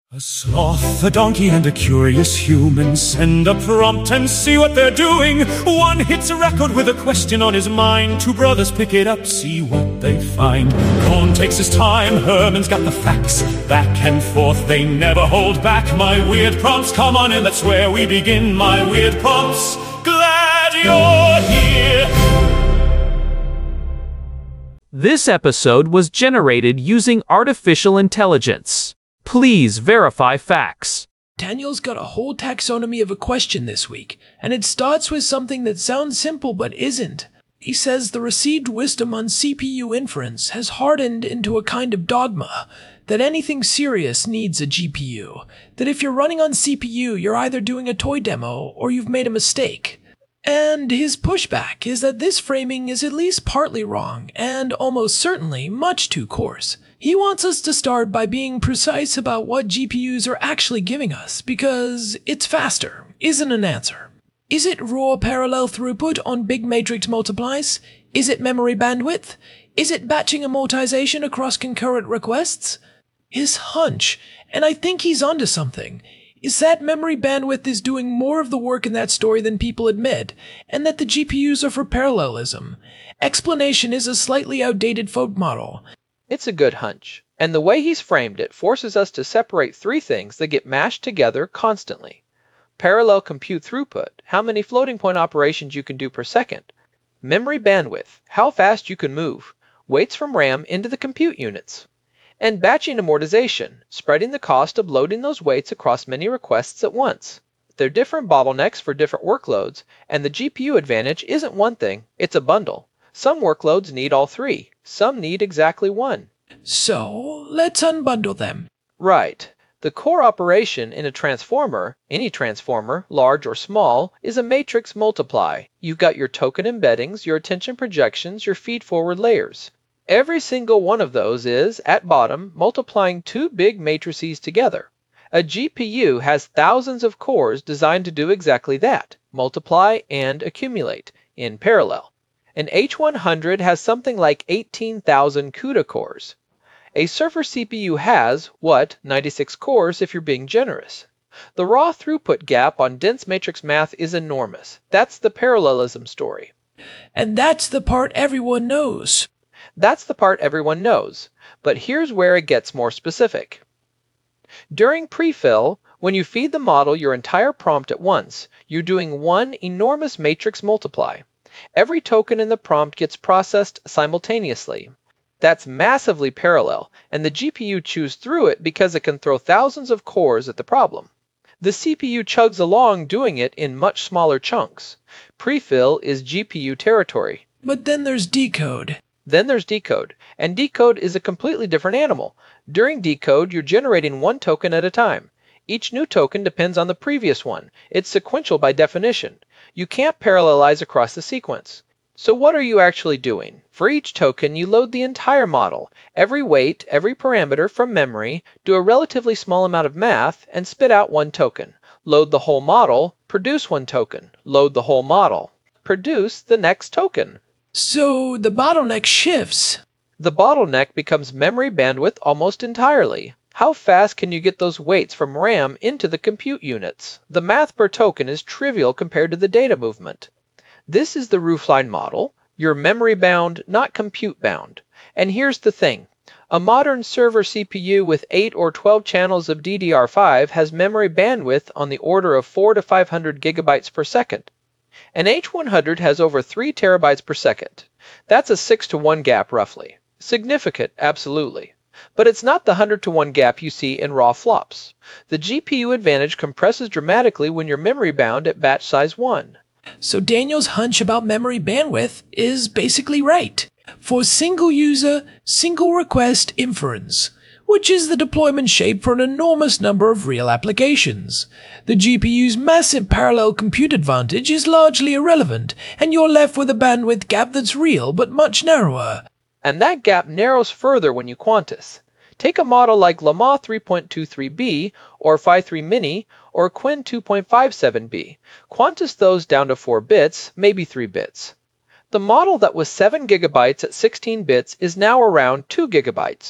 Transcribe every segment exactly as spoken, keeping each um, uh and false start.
A sloth, a donkey, and a curious human send a prompt and see what they're doing. One hits a record with a question on his mind. Two brothers pick it up, see what they find. Cohn takes his time, Herman's got the facts. Back and forth, they never hold back. My weird prompts, come on in, that's where we begin. My weird prompts, glad you're here. This episode was generated using artificial intelligence. Please verify facts. Daniel's got a whole taxonomy of a question this week, and it starts with something that sounds simple but isn't. He says the received wisdom on C P U inference has hardened into a kind of dogma, that anything serious needs a G P U, that if you're running on C P U, you're either doing a toy demo or you've made a mistake. And his pushback is that this framing is at least partly wrong, and almost certainly much too coarse. He wants us to start by being precise about what G P Us are actually giving us, because it's faster isn't an answer. Is it raw parallel throughput on big matrix multiplies? Is it memory bandwidth? Is it batching amortization across concurrent requests? His hunch, and I think he's onto something, is that memory bandwidth is doing more of the work in that story than people admit, and that the G P Us are for parallelism. Explanation is a slightly outdated folk model. It's a good hunch, and the way he's framed it forces us to separate three things that get mashed together constantly. Parallel compute throughput, how many floating point operations you can do per second. Memory bandwidth, how fast you can move. Weights from RAM into the compute units. And batching amortization, spreading the cost of loading those weights across many requests at once. They're different bottlenecks for different workloads, and the G P U advantage isn't one thing, it's a bundle. Some workloads need all three, some need exactly one. So, let's unbundle them. Right. The core operation in a transformer, any transformer, large or small, is a matrix multiply. You've got your token embeddings, your attention projections, your feed-forward layers. Every single one of those is, at bottom, multiplying two big matrices together. A G P U has thousands of cores designed to do exactly that, multiply and accumulate, in parallel. An H one hundred has something like eighteen thousand CUDA cores. A server C P U has, what, ninety-six cores if you're being generous. The raw throughput gap on dense matrix math is enormous. That's the parallelism story. And that's the part everyone knows. That's the part everyone knows, but here's where it gets more specific. During prefill, when you feed the model your entire prompt at once, you're doing one enormous matrix multiply. Every token in the prompt gets processed simultaneously. That's massively parallel, and the G P U chews through it because it can throw thousands of cores at the problem. The C P U chugs along doing it in much smaller chunks. Prefill is G P U territory. But then there's decode. Then there's decode, and decode is a completely different animal. During decode, you're generating one token at a time. Each new token depends on the previous one. It's sequential by definition. You can't parallelize across the sequence. So what are you actually doing? For each token, you load the entire model, every weight, every parameter from memory, do a relatively small amount of math, and spit out one token. Load the whole model, produce one token. Load the whole model, produce the next token. So the bottleneck shifts. The bottleneck becomes memory bandwidth almost entirely. How fast can you get those weights from RAM into the compute units? The math per token is trivial compared to the data movement. This is the roofline model. You're memory bound, not compute bound. And here's the thing. A modern server C P U with eight or twelve channels of D D R five has memory bandwidth on the order of four to five hundred gigabytes per second. An H one hundred has over three terabytes per second. That's a six to one gap roughly. Significant, absolutely. But it's not the one hundred to one gap you see in raw flops. The G P U advantage compresses dramatically when you're memory bound at batch size one. So Daniel's hunch about memory bandwidth is basically right. For single user, single request inference, which is the deployment shape for an enormous number of real applications. The G P U's massive parallel compute advantage is largely irrelevant, and you're left with a bandwidth gap that's real but much narrower. And that gap narrows further when you quantize. Take a model like Llama three point two three b, or Phi three Mini, or Qwen two point five seven b. Quantize those down to four bits, maybe three bits. The model that was seven gigabytes at sixteen bits is now around two gigabytes.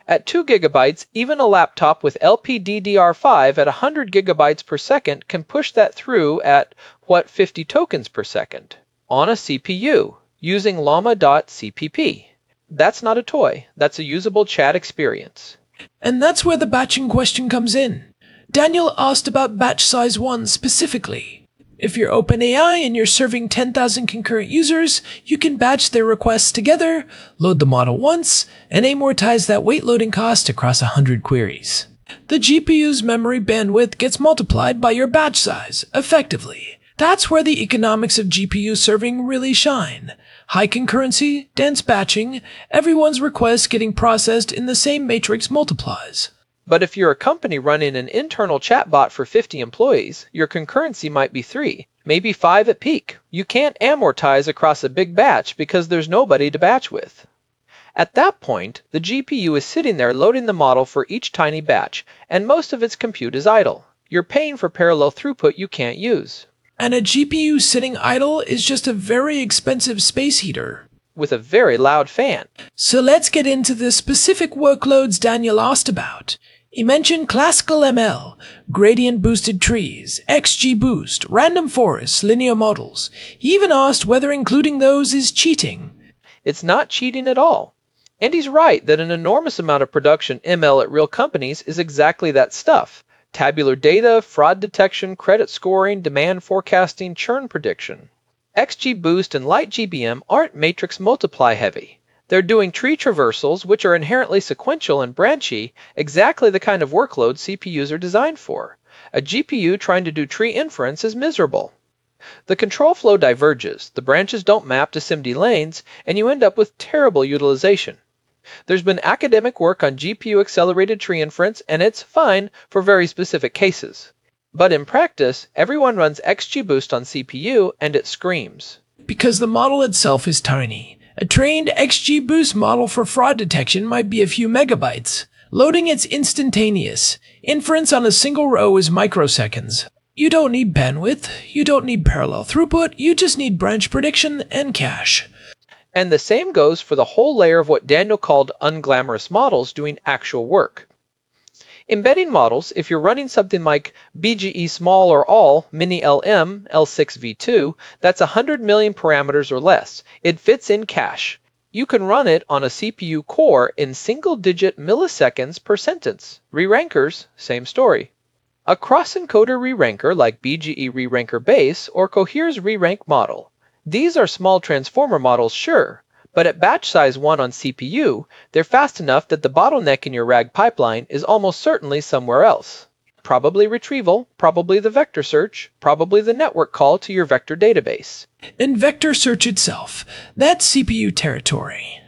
At two gigabytes, even a laptop with L P D D R five at one hundred gigabytes per second can push that through at, what, fifty tokens per second, on a C P U, using llama dot C P P. That's not a toy, that's a usable chat experience. And that's where the batching question comes in. Daniel asked about batch size one specifically. If you're OpenAI and you're serving ten thousand concurrent users, you can batch their requests together, load the model once, and amortize that weight loading cost across one hundred queries. The G P U's memory bandwidth gets multiplied by your batch size, effectively. That's where the economics of G P U serving really shine. High concurrency, dense batching, everyone's requests getting processed in the same matrix multiplies. But if you're a company running an internal chatbot for fifty employees, your concurrency might be three, maybe five at peak. You can't amortize across a big batch because there's nobody to batch with. At that point, the G P U is sitting there loading the model for each tiny batch, and most of its compute is idle. You're paying for parallel throughput you can't use. And a G P U sitting idle is just a very expensive space heater. With a very loud fan. So let's get into the specific workloads Daniel asked about. He mentioned classical M L, gradient-boosted trees, X G Boost, random forests, linear models. He even asked whether including those is cheating. It's not cheating at all. And he's right that an enormous amount of production M L at real companies is exactly that stuff. Tabular data, fraud detection, credit scoring, demand forecasting, churn prediction. X G Boost and Light G B M aren't matrix multiply heavy. They're doing tree traversals, which are inherently sequential and branchy, exactly the kind of workload C P Us are designed for. A G P U trying to do tree inference is miserable. The control flow diverges, the branches don't map to S I M D lanes, and you end up with terrible utilization. There's been academic work on G P U-accelerated tree inference, and it's fine for very specific cases. But in practice, everyone runs X G Boost on C P U, and it screams. Because the model itself is tiny. A trained X G Boost model for fraud detection might be a few megabytes. Loading it's instantaneous. Inference on a single row is microseconds. You don't need bandwidth, you don't need parallel throughput, you just need branch prediction and cache. And the same goes for the whole layer of what Daniel called unglamorous models doing actual work. Embedding models, if you're running something like B G E small or all, mini L M, L six V two, that's one hundred million parameters or less. It fits in cache. You can run it on a C P U core in single-digit milliseconds per sentence. Re-rankers, same story. A cross-encoder re-ranker like B G E re-ranker base or Cohere's re-rank model. These are small transformer models, sure, but at batch size one on C P U, they're fast enough that the bottleneck in your RAG pipeline is almost certainly somewhere else. Probably retrieval, probably the vector search, probably the network call to your vector database. And vector search itself, that's C P U territory.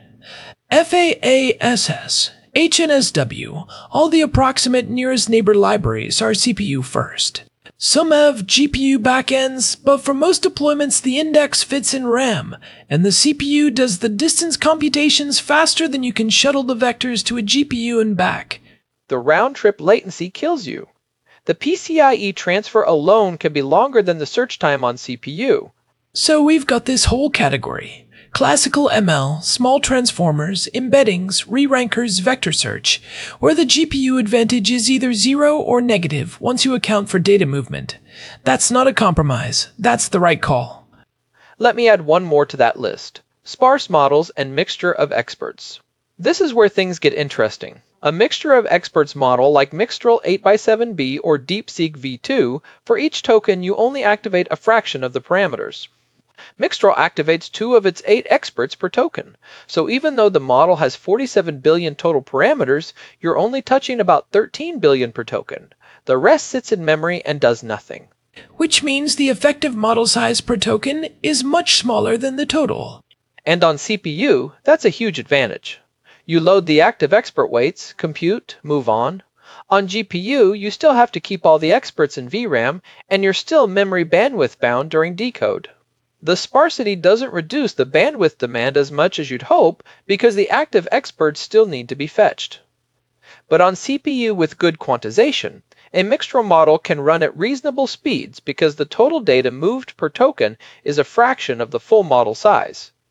F A A S S, H N S W, all the approximate nearest neighbor libraries are C P U first. Some have G P U backends, but for most deployments the index fits in RAM, and the C P U does the distance computations faster than you can shuttle the vectors to a G P U and back. The round-trip latency kills you. The P C I E transfer alone can be longer than the search time on C P U. So we've got this whole category. Classical M L, small transformers, embeddings, re-rankers, vector search, where the G P U advantage is either zero or negative once you account for data movement. That's not a compromise. That's the right call. Let me add one more to that list. Sparse models and mixture of experts. This is where things get interesting. A mixture of experts model like Mixtral eight by seven B or DeepSeek V two, for each token you only activate a fraction of the parameters. Mixtral activates two of its eight experts per token, so even though the model has forty-seven billion total parameters, you're only touching about thirteen billion per token. The rest sits in memory and does nothing. Which means the effective model size per token is much smaller than the total. And on C P U, that's a huge advantage. You load the active expert weights, compute, move on. On G P U, you still have to keep all the experts in V RAM, and you're still memory bandwidth bound during decode. The sparsity doesn't reduce the bandwidth demand as much as you'd hope because the active experts still need to be fetched. But on C P U with good quantization, a Mixtral model can run at reasonable speeds because the total data moved per token is a fraction of the full model size.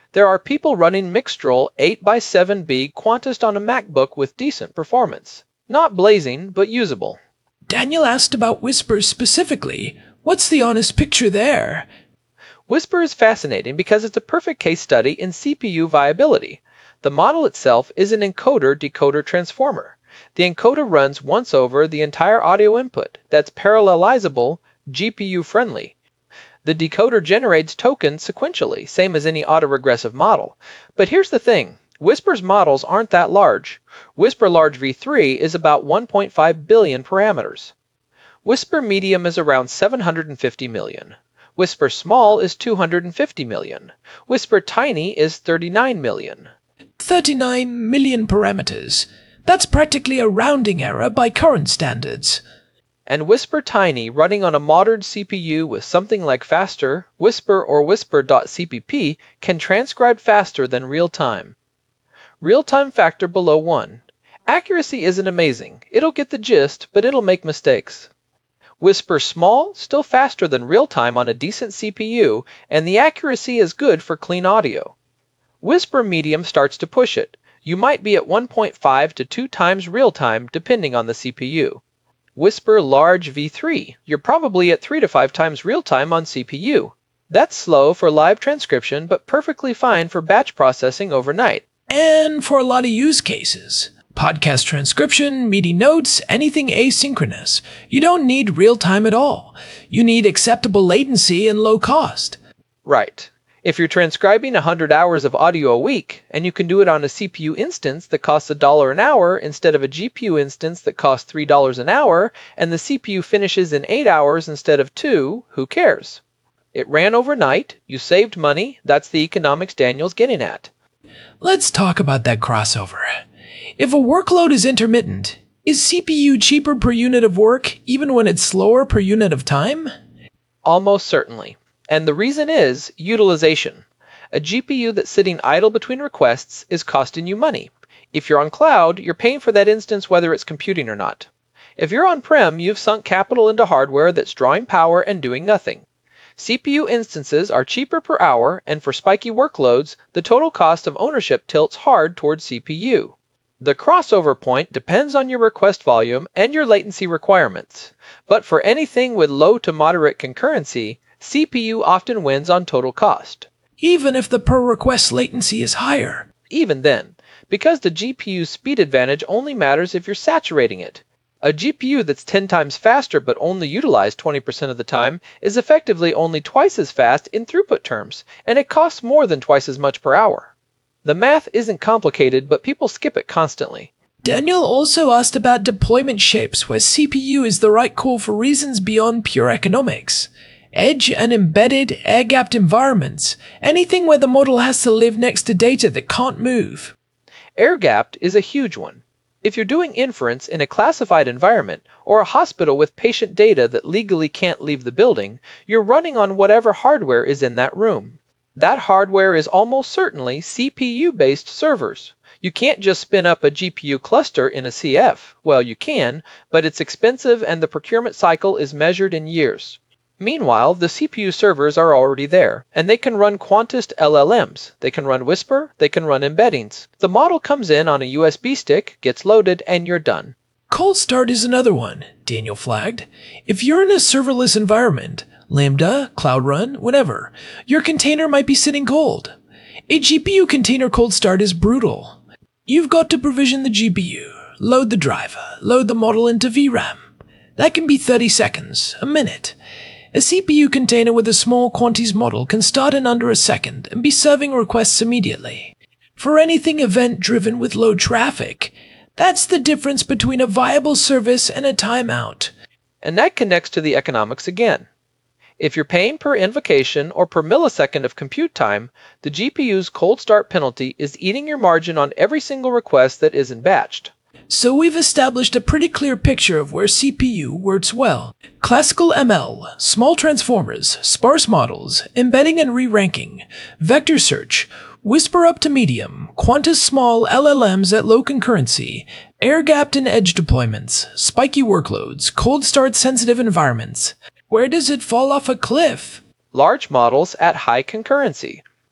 There are people running Mixtral eight by seven B Quantist on a MacBook with decent performance. Not blazing, but usable. Daniel asked about Whisper specifically. What's the honest picture there? Whisper is fascinating because it's a perfect case study in C P U viability. The model itself is an encoder-decoder transformer. The encoder runs once over the entire audio input that's parallelizable, G P U-friendly. The decoder generates tokens sequentially, same as any autoregressive model. But here's the thing. Whisper's models aren't that large. Whisper Large v three is about one point five billion parameters. Whisper Medium is around seven hundred fifty million. Whisper Small is two hundred fifty million. Whisper Tiny is thirty-nine million. thirty-nine million parameters. That's practically a rounding error by current standards. And Whisper Tiny, running on a modern C P U with something like Faster, Whisper or Whisper.cpp, can transcribe faster than real-time. Real-time factor below one. Accuracy isn't amazing. It'll get the gist, but it'll make mistakes. Whisper Small, still faster than real-time on a decent C P U, and the accuracy is good for clean audio. Whisper Medium starts to push it. You might be at one point five to two times real-time, depending on the C P U. Whisper Large v three, you're probably at three to five times real-time on C P U. That's slow for live transcription, but perfectly fine for batch processing overnight. And for a lot of use cases. Podcast transcription, meeting notes, anything asynchronous. You don't need real-time at all. You need acceptable latency and low cost. Right. If you're transcribing one hundred hours of audio a week, and you can do it on a C P U instance that costs a dollar an hour instead of a G P U instance that costs three dollars an hour, and the C P U finishes in eight hours instead of two, who cares? It ran overnight, you saved money, that's the economics Daniel's getting at. Let's talk about that crossover. If a workload is intermittent, is C P U cheaper per unit of work even when it's slower per unit of time? Almost certainly. And the reason is utilization. A G P U that's sitting idle between requests is costing you money. If you're on cloud, you're paying for that instance whether it's computing or not. If you're on-prem, you've sunk capital into hardware that's drawing power and doing nothing. C P U instances are cheaper per hour, and for spiky workloads, the total cost of ownership tilts hard towards C P U. The crossover point depends on your request volume and your latency requirements. But for anything with low to moderate concurrency, C P U often wins on total cost. Even if the per-request latency is higher? Even then, because the G P U's speed advantage only matters if you're saturating it. A G P U that's ten times faster but only utilized twenty percent of the time is effectively only twice as fast in throughput terms, and it costs more than twice as much per hour. The math isn't complicated, but people skip it constantly. Daniel also asked about deployment shapes where C P U is the right call for reasons beyond pure economics. Edge and embedded, air-gapped environments, anything where the model has to live next to data that can't move. Air-gapped is a huge one. If you're doing inference in a classified environment or a hospital with patient data that legally can't leave the building, you're running on whatever hardware is in that room. That hardware is almost certainly C P U-based servers. You can't just spin up a G P U cluster in a C F. Well, you can, but it's expensive and the procurement cycle is measured in years. Meanwhile, the C P U servers are already there, and they can run Quantist L L Ms. They can run Whisper, they can run embeddings. The model comes in on a U S B stick, gets loaded, and you're done. Cold start is another one, Daniel flagged. If you're in a serverless environment, Lambda, Cloud Run, whatever, your container might be sitting cold. A G P U container cold start is brutal. You've got to provision the G P U, load the driver, load the model into V RAM. That can be thirty seconds, a minute. A C P U container with a small quantities model can start in under a second and be serving requests immediately. For anything event-driven with low traffic, that's the difference between a viable service and a timeout. And that connects to the economics again. If you're paying per invocation or per millisecond of compute time, the G P U's cold start penalty is eating your margin on every single request that isn't batched. So we've established a pretty clear picture of where C P U works well. Classical M L, small transformers, sparse models, embedding and re-ranking, vector search, Whisper up to medium, Quantist small L L Ms at low concurrency, air-gapped and edge deployments, spiky workloads, cold start sensitive environments. Where does it fall off a cliff? Large models at high concurrency.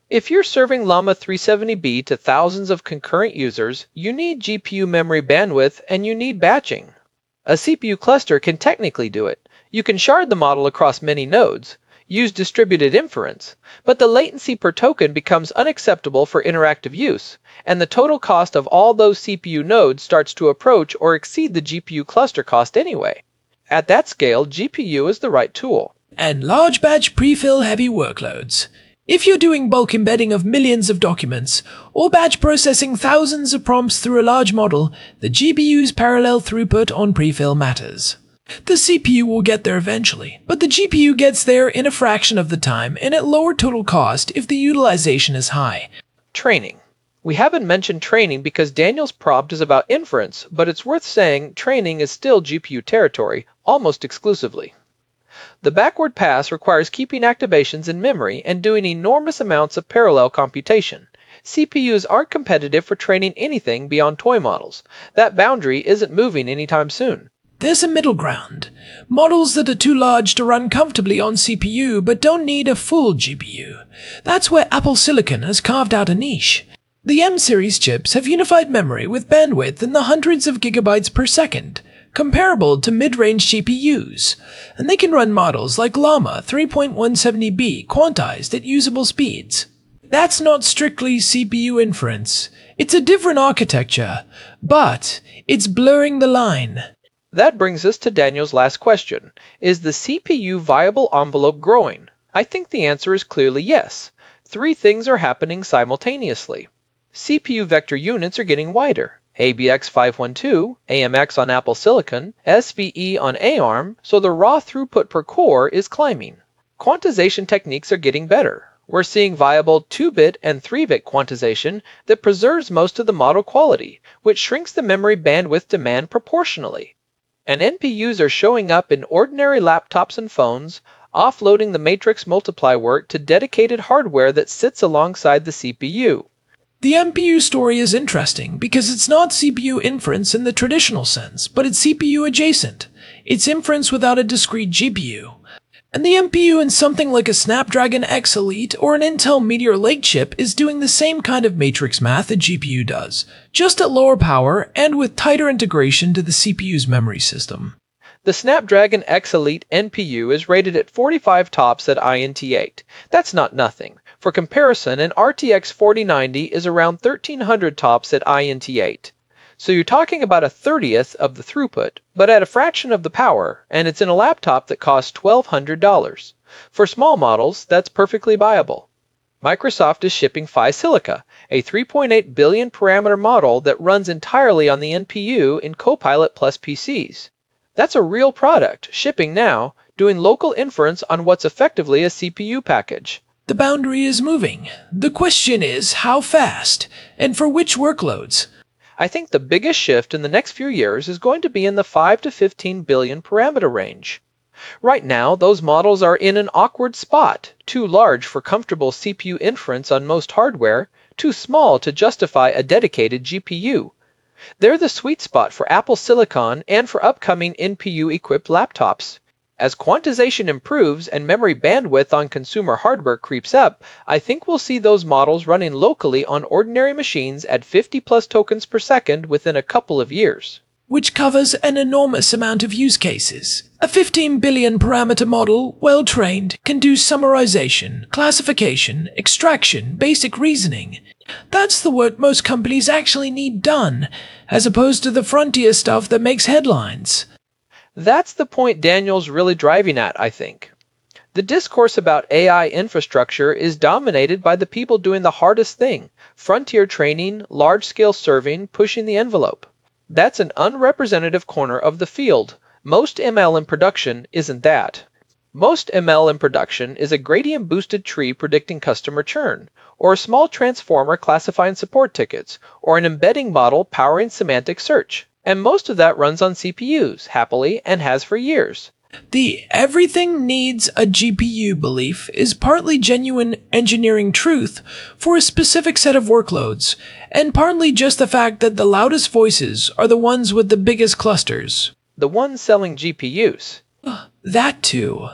If you're serving Llama three seventy B to thousands of concurrent users, you need G P U memory bandwidth and you need batching. A C P U cluster can technically do it. You can shard the model across many nodes, use distributed inference, but the latency per token becomes unacceptable for interactive use, and the total cost of all those C P U nodes starts to approach or exceed the G P U cluster cost anyway. At that scale, G P U is the right tool. And large batch prefill heavy workloads. If you're doing bulk embedding of millions of documents, or batch processing thousands of prompts through a large model, the G P U's parallel throughput on prefill matters. The C P U will get there eventually, but the G P U gets there in a fraction of the time and at lower total cost if the utilization is high. Training. We haven't mentioned training because Daniel's prompt is about inference, but it's worth saying training is still G P U territory, almost exclusively. The backward pass requires keeping activations in memory and doing enormous amounts of parallel computation. C P Us aren't competitive for training anything beyond toy models. That boundary isn't moving anytime soon. There's a middle ground. Models that are too large to run comfortably on C P U but don't need a full G P U. That's where Apple Silicon has carved out a niche. The M-series chips have unified memory with bandwidth in the hundreds of gigabytes per second, comparable to mid-range G P Us, and they can run models like Llama three point one seven zero B quantized at usable speeds. That's not strictly C P U inference. It's a different architecture, but it's blurring the line. That brings us to Daniel's last question. Is the C P U viable envelope growing? I think the answer is clearly yes. Three things are happening simultaneously. C P U vector units are getting wider. A B X five twelve, A M X on Apple Silicon, S V E on ARM, so the raw throughput per core is climbing. Quantization techniques are getting better. We're seeing viable two-bit and three-bit quantization that preserves most of the model quality, which shrinks the memory bandwidth demand proportionally. And N P Us are showing up in ordinary laptops and phones, offloading the matrix multiply work to dedicated hardware that sits alongside the C P U. The M P U story is interesting because it's not C P U inference in the traditional sense, but it's C P U adjacent. It's inference without a discrete G P U. And the M P U in something like a Snapdragon X Elite or an Intel Meteor Lake chip is doing the same kind of matrix math a G P U does, just at lower power and with tighter integration to the C P U's memory system. The Snapdragon X Elite N P U is rated at forty-five tops at I N T eight. That's not nothing. For comparison, an R T X forty ninety is around thirteen hundred tops at I N T eight. So you're talking about a thirtieth of the throughput, but at a fraction of the power, and it's in a laptop that costs twelve hundred dollars. For small models, that's perfectly viable. Microsoft is shipping Phi Silica, a three point eight billion parameter model that runs entirely on the N P U in Copilot Plus P Cs. That's a real product, shipping now, doing local inference on what's effectively a C P U package. The boundary is moving. The question is how fast, and for which workloads? I think the biggest shift in the next few years is going to be in the five to fifteen billion parameter range. Right now, those models are in an awkward spot, too large for comfortable C P U inference on most hardware, too small to justify a dedicated G P U. They're the sweet spot for Apple Silicon and for upcoming N P U-equipped laptops. As quantization improves and memory bandwidth on consumer hardware creeps up, I think we'll see those models running locally on ordinary machines at fifty plus tokens per second within a couple of years. Which covers an enormous amount of use cases. A fifteen billion parameter model, well trained, can do summarization, classification, extraction, basic reasoning. That's the work most companies actually need done, as opposed to the frontier stuff that makes headlines. That's the point Daniel's really driving at, I think. The discourse about A I infrastructure is dominated by the people doing the hardest thing, frontier training, large-scale serving, pushing the envelope. That's an unrepresentative corner of the field. Most M L in production isn't that. Most M L in production is a gradient-boosted tree predicting customer churn, or a small transformer classifying support tickets, or an embedding model powering semantic search. And most of that runs on C P Us, happily, and has for years. The everything needs a G P U belief is partly genuine engineering truth for a specific set of workloads, and partly just the fact that the loudest voices are the ones with the biggest clusters. The ones selling G P Us. That too.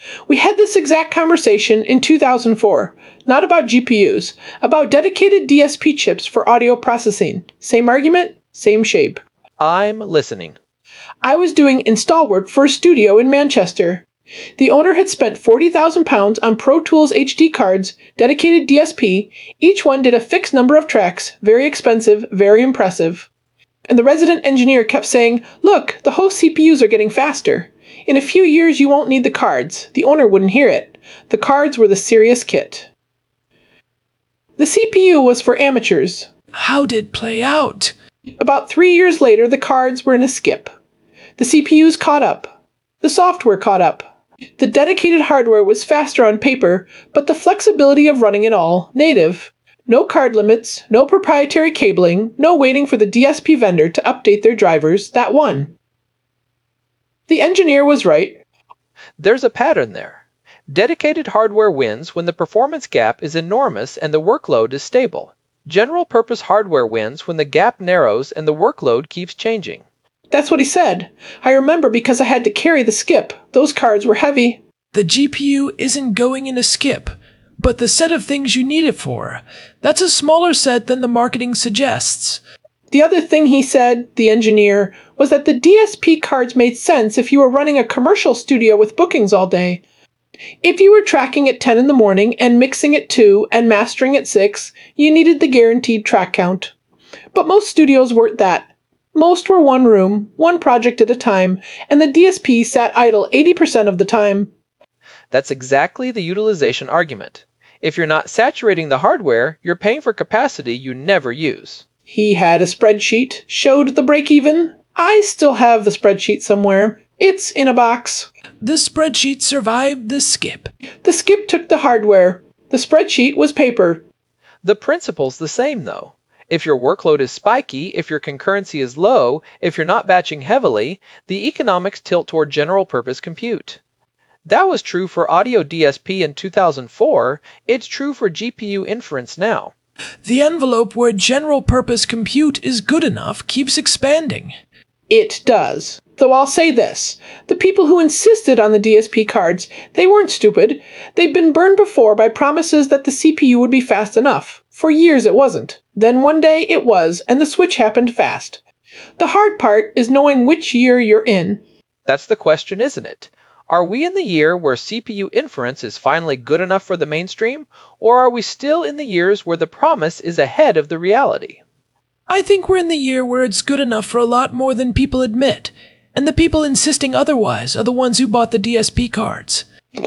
We had this exact conversation in two thousand four, not about G P Us, about dedicated D S P chips for audio processing. Same argument, same shape. I'm listening. I was doing install work for a studio in Manchester. The owner had spent forty thousand pounds on Pro Tools H D cards, dedicated D S P. Each one did a fixed number of tracks, very expensive, very impressive. And the resident engineer kept saying, "Look, the host C P Us are getting faster. In a few years you won't need the cards." The owner wouldn't hear it. The cards were the serious kit. The C P U was for amateurs. How did it play out? About three years later, the cards were in a skip. The C P Us caught up. The software caught up. The dedicated hardware was faster on paper, but the flexibility of running it all, native. No card limits, no proprietary cabling, no waiting for the D S P vendor to update their drivers, that won. The engineer was right. There's a pattern there. Dedicated hardware wins when the performance gap is enormous and the workload is stable. General-purpose hardware wins when the gap narrows and the workload keeps changing. That's what he said. I remember because I had to carry the skip. Those cards were heavy. The G P U isn't going in a skip, but the set of things you need it for. That's a smaller set than the marketing suggests. The other thing he said, the engineer, was that the D S P cards made sense if you were running a commercial studio with bookings all day. If you were tracking at ten in the morning and mixing at two and mastering at six, you needed the guaranteed track count. But most studios weren't that. Most were one room, one project at a time, and the D S P sat idle eighty percent of the time. That's exactly the utilization argument. If you're not saturating the hardware, you're paying for capacity you never use. He had a spreadsheet, showed the break-even. I still have the spreadsheet somewhere. It's in a box. The spreadsheet survived the skip. The skip took the hardware. The spreadsheet was paper. The principle's the same, though. If your workload is spiky, if your concurrency is low, if you're not batching heavily, the economics tilt toward general-purpose compute. That was true for audio D S P in two thousand four. It's true for G P U inference now. The envelope where general-purpose compute is good enough keeps expanding. It does. Though I'll say this. The people who insisted on the D S P cards, they weren't stupid. They'd been burned before by promises that the C P U would be fast enough. For years it wasn't. Then one day it was, and the switch happened fast. The hard part is knowing which year you're in. That's the question, isn't it? Are we in the year where C P U inference is finally good enough for the mainstream, or are we still in the years where the promise is ahead of the reality? I think we're in the year where it's good enough for a lot more than people admit, and the people insisting otherwise are the ones who bought the D S P cards.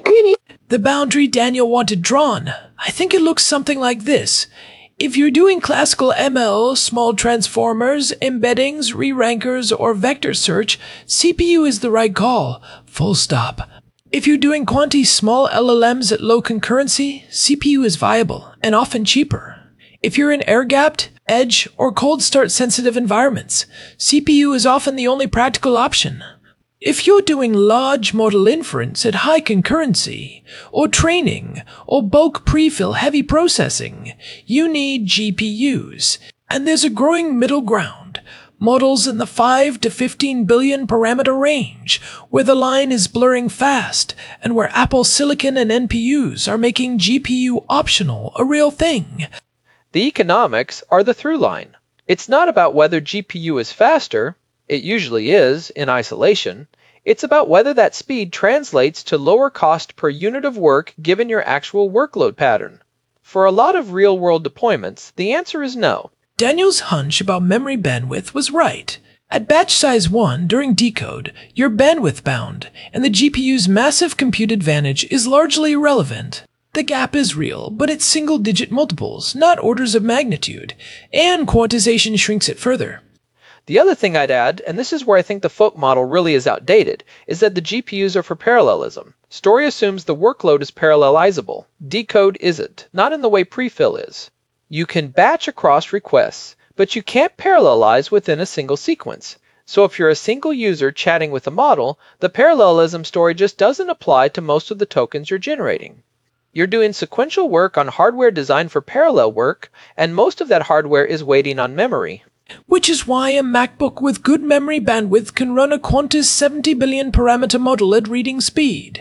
The boundary Daniel wanted drawn, I think it looks something like this. If you're doing classical M L, small transformers, embeddings, re-rankers, or vector search, C P U is the right call. Full stop. If you're doing quanti small L L Ms at low concurrency, C P U is viable, and often cheaper. If you're in air-gapped, edge, or cold start sensitive environments, C P U is often the only practical option. If you're doing large model inference at high concurrency, or training, or bulk prefill heavy processing, you need G P Us. And there's a growing middle ground, models in the five to fifteen billion parameter range, where the line is blurring fast, and where Apple Silicon and N P Us are making G P U optional a real thing. The economics are the through line. It's not about whether G P U is faster. It usually is, in isolation. It's about whether that speed translates to lower cost per unit of work given your actual workload pattern. For a lot of real-world deployments, the answer is no. Daniel's hunch about memory bandwidth was right. At batch size one, during decode, you're bandwidth bound, and the G P U's massive compute advantage is largely irrelevant. The gap is real, but it's single-digit multiples, not orders of magnitude, and quantization shrinks it further. The other thing I'd add, and this is where I think the folk model really is outdated, is that the G P Us are for parallelism. Story assumes the workload is parallelizable. Decode isn't, not in the way prefill is. You can batch across requests, but you can't parallelize within a single sequence. So if you're a single user chatting with a model, the parallelism story just doesn't apply to most of the tokens you're generating. You're doing sequential work on hardware designed for parallel work, and most of that hardware is waiting on memory. Which is why a MacBook with good memory bandwidth can run a Qantas seventy billion parameter model at reading speed.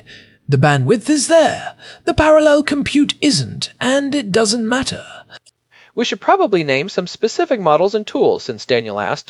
The bandwidth is there, the parallel compute isn't, and it doesn't matter. We should probably name some specific models and tools, since Daniel asked.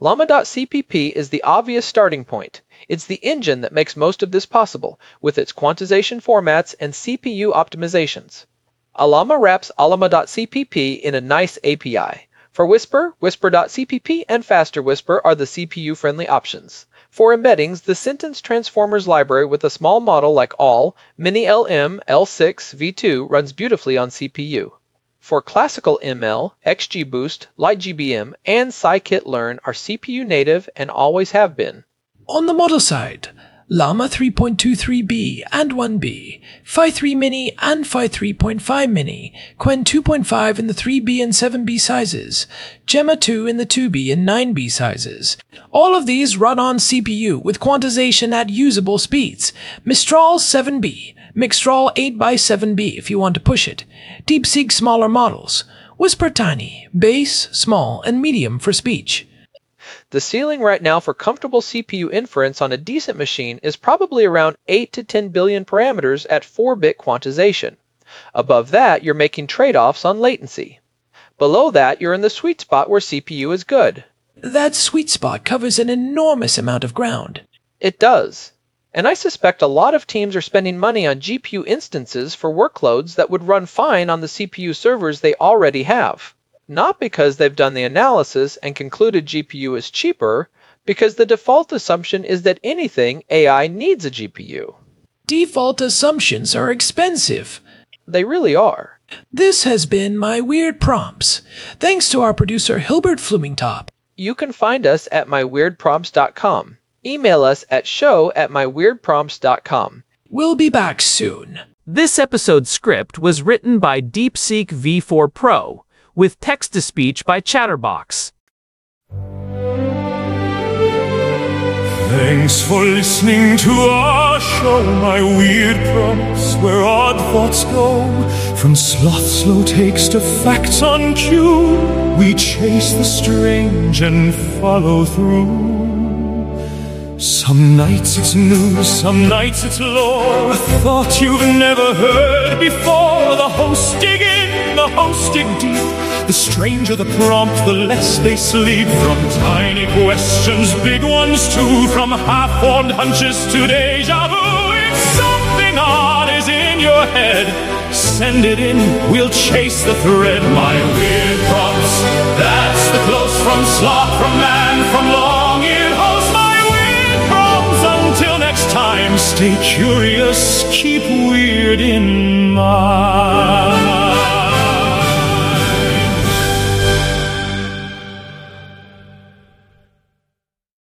Llama.cpp is the obvious starting point. It's the engine that makes most of this possible, with its quantization formats and C P U optimizations. Llama wraps Llama.cpp in a nice A P I. For Whisper, Whisper.cpp and Faster Whisper are the C P U-friendly options. For embeddings, the Sentence Transformers library with a small model like all, Mini-L M, L six, V two runs beautifully on C P U. For classical M L, X G Boost, LightGBM, and scikit-learn are C P U native and always have been. On the model side, Llama three point two three B and one B, Phi three Mini and Phi three point five Mini, Qwen two point five in the three B and seven B sizes, Gemma two in the two B and nine B sizes. All of these run on C P U with quantization at usable speeds. Mistral seven B, Mixtral eight by seven B if you want to push it, DeepSeek smaller models, Whisper tiny, base, small, and medium for speech. The ceiling right now for comfortable C P U inference on a decent machine is probably around eight to ten billion parameters at four bit quantization. Above that, you're making trade-offs on latency. Below that, you're in the sweet spot where C P U is good. That sweet spot covers an enormous amount of ground. It does. And I suspect a lot of teams are spending money on G P U instances for workloads that would run fine on the C P U servers they already have. Not because they've done the analysis and concluded G P U is cheaper, because the default assumption is that anything A I needs a G P U. Default assumptions are expensive. They really are. This has been My Weird Prompts. Thanks to our producer Hilbert Flumingtop. You can find us at my weird prompts dot com. Email us at show at my weird prompts dot com. We'll be back soon. This episode's script was written by DeepSeek V four Pro, with text-to-speech by Chatterbox. Thanks for listening to our show, My Weird Prompts, where odd thoughts go. From sloth slow takes to facts on cue, we chase the strange and follow through. Some nights it's news, some nights it's lore, a thought you've never heard before. The hosts dig in, the hosts dig deep. The stranger the prompt, the less they sleep. From tiny questions, big ones too. From half-formed hunches to deja vu. If something odd is in your head, send it in, we'll chase the thread. My Weird Prompts, that's the close from sloth, from man, from long-eared host. My Weird Prompts, until next time, stay curious, keep weird in mind.